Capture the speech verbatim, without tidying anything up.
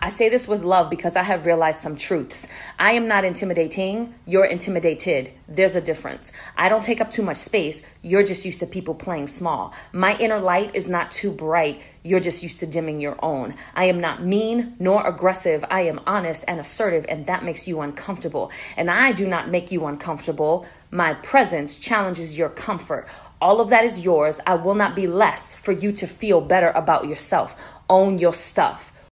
I say this with love because I have realized some truths. I am not intimidating. You're intimidated. There's a difference. I don't take up too much space. You're just used to people playing small. My inner light is not too bright. You're just used to dimming your own. I am not mean nor aggressive. I am honest and assertive, and that makes you uncomfortable. And I do not make you uncomfortable. My presence challenges your comfort. All of that is yours. I will not be less for you to feel better about yourself. Own your stuff.